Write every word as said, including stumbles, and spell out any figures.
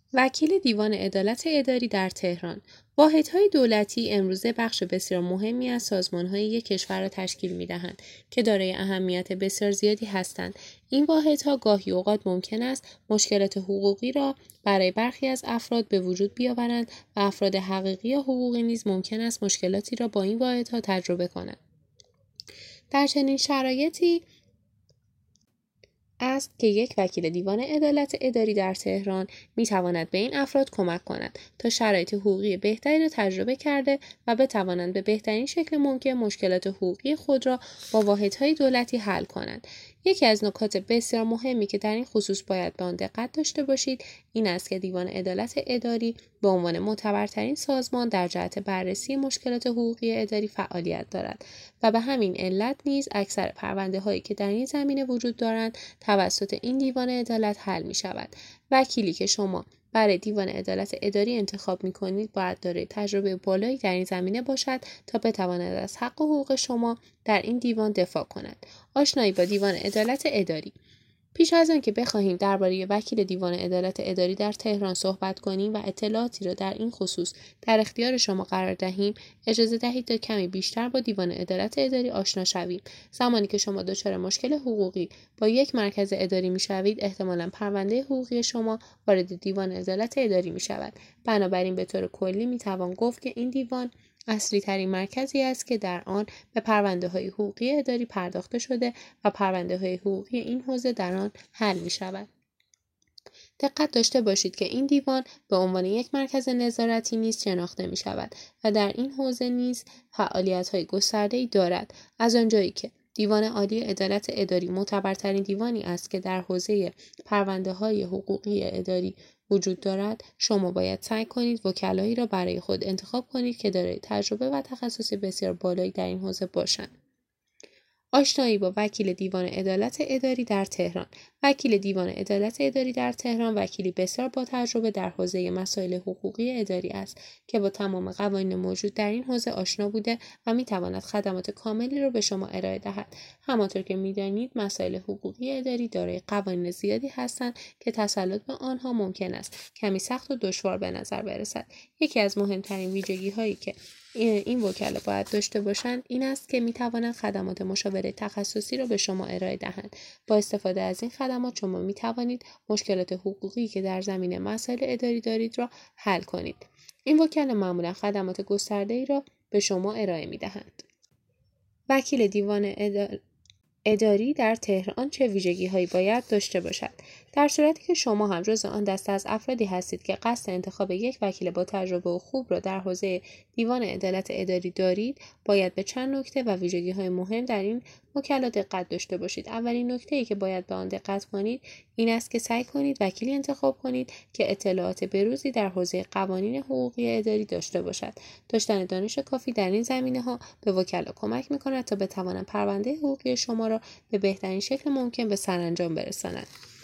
وکیل دیوان عدالت اداری در تهران. واحدهای دولتی امروزه بخش بسیار مهمی از سازمان‌های یک کشور را تشکیل می‌دهند که دارای اهمیت بسیار زیادی هستند. این واحدها گاهی اوقات ممکن است مشکلات حقوقی را برای برخی از افراد به وجود بیاورند و افراد حقیقی یا حقوقی نیز ممکن است مشکلاتی را با این واحدها تجربه کنند. در چنین شرایطی است که یک وکیل دیوان عدالت اداری در تهران می تواند به این افراد کمک کند تا شرایط حقوقی بهتری را تجربه کرده و بتوانند به بهترین شکل ممکن مشکلات حقوقی خود را با واحدهای دولتی حل کنند. یکی از نکات بسیار مهمی که در این خصوص باید به آن دقت داشته باشید این است که دیوان عدالت اداری به عنوان معتبرترین سازمان در جهت بررسی مشکلات حقوقی اداری فعالیت دارد و به همین علت نیز اکثر پرونده هایی که در این زمینه وجود دارند توسط این دیوان عدالت حل می شود. وکیلی که شما برای دیوان عدالت اداری انتخاب می کنید باید دارای تجربه بالایی در این زمینه باشد تا بتواند از حق و حقوق شما در این دیوان دفاع کند. آشنایی با دیوان عدالت اداری. پیش از آن که بخواهیم درباره وکیل دیوان عدالت اداری در تهران صحبت کنیم و اطلاعاتی را در این خصوص در اختیار شما قرار دهیم، اجازه دهید تا کمی بیشتر با دیوان عدالت اداری آشنا شویم. زمانی که شما دچار مشکل حقوقی با یک مرکز اداری می‌شوید، احتمالاً پرونده حقوقی شما وارد دیوان عدالت اداری می‌شود. بنابراین به طور کلی می‌توان گفت که این دیوان اصلی ترین مرکزی است که در آن به پرونده های حقوقی اداری پرداخته شده و پرونده های حقوقی این حوزه در آن حل می شود. دقت داشته باشید که این دیوان به عنوان یک مرکز نظارتی نیز شناخته می شود و در این حوزه نیز فعالیت های گسترده‌ای دارد. از آنجایی که دیوان عالی عدالت اداری معتبرترین دیوانی است که در حوزه پرونده های حقوقی اداری وجود دارد، شما باید سعی کنید وکلایی را برای خود انتخاب کنید که دارای تجربه و تخصص بسیار بالایی در این حوزه باشند. آشنایی با وکیل دیوان عدالت اداری در تهران. وکیل دیوان عدالت اداری در تهران وکیلی بسیار با تجربه در حوزه مسائل حقوقی اداری است که با تمام قوانین موجود در این حوزه آشنا بوده و میتواند خدمات کاملی را به شما ارائه دهد. همانطور که میدانید مسائل حقوقی اداری دارای قوانین زیادی هستند که تسلط به آنها ممکن است کمی سخت و دشوار به نظر برسد. یکی از مهمترین ویژگی هایی که این وکلا باید داشته باشند این است که می توانند خدمات مشاوره تخصصی را به شما ارائه دهند. با استفاده از این خدمات شما می توانید مشکلات حقوقی که در زمینه مسائل اداری دارید را حل کنید. این وکلا معمولا خدمات گسترده‌ای را به شما ارائه می دهند. وکیل دیوان اداری در تهران چه ویژگی هایی باید داشته باشد؟ در صورتی که شما هم جزو آن دسته از افرادی هستید که قصد انتخاب یک وکیل با تجربه و خوب را در حوزه دیوان عدالت اداری دارید، باید به چند نکته و ویژگی های مهم در این وکلا دقت داشته باشید. اولین نکته ای که باید به آن دقت کنید این است که سعی کنید وکیلی انتخاب کنید که اطلاعات بروزی در حوزه قوانین حقوقی اداری داشته باشد. داشتن دانش کافی در این زمینه ها به وکلا کمک می‌کند تا بتوانند پرونده حقوقی شما را به بهترین شکل ممکن به سرانجام برسانند.